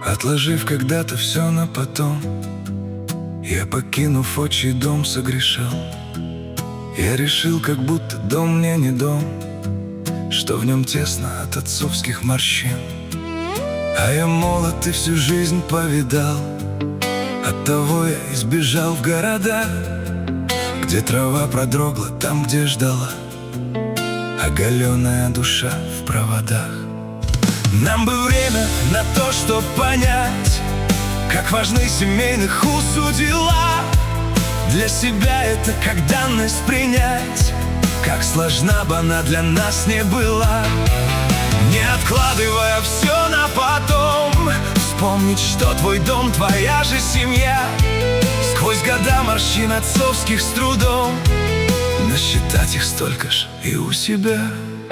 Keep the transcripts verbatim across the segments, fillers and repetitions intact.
Отложив когда-то все на потом, я, покинув отчий дом, согрешал. Я решил, как будто дом мне не дом, что в нем тесно от отцовских морщин. А я молод и всю жизнь повидал, оттого я избежал в города, где трава продрогла, там, где ждала оголенная душа в проводах. Нам бы время на то, чтоб понять, как важны семейных уз дела. Для себя это как данность принять, как сложна бы она для нас не была. Не откладывая все на потом, вспомнить, что твой дом, твоя же семья. Сквозь года морщин отцовских с трудом насчитать их столько ж и у себя.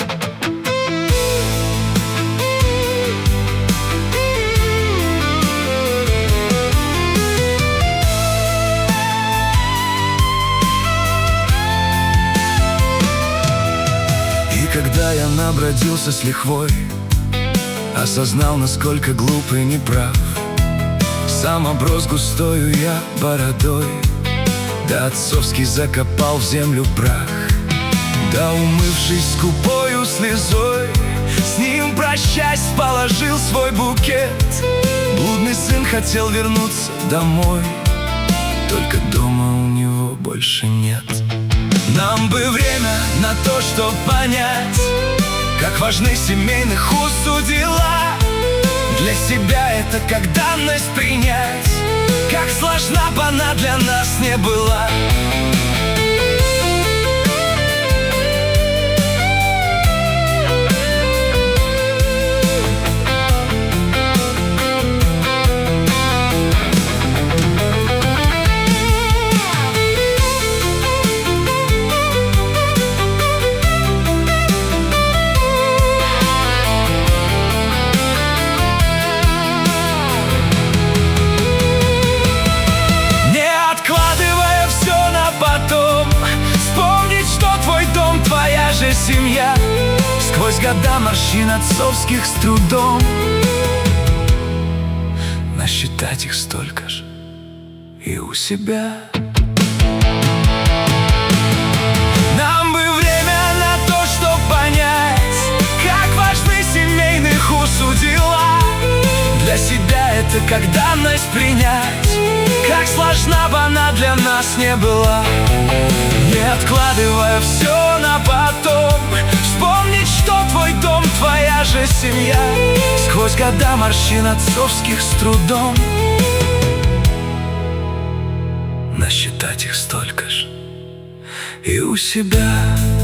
Когда я набродился с лихвой, осознал, насколько глуп и неправ. Сам оброс густою я бородой, да отцовский закопал в землю прах. Да, умывшись скупою слезой, с ним прощаясь положил свой букет. Блудный сын хотел вернуться домой, только дома у него больше нет. Нам бы время на то, чтоб понять, как важны семейных уз дела. Для себя это как данность принять, как сложна бы она для нас не была. Семья, сквозь года морщин отцовских с трудом насчитать их столько ж и у себя. Нам бы время на то, чтоб понять, как важны семейных уз дела. Для себя это как данность принять, как сложна бы она для нас не была. Не откладывая все на потом, вспомнить, что твой дом, твоя же семья. Сквозь года морщин отцовских с трудом насчитать их столько ж и у себя.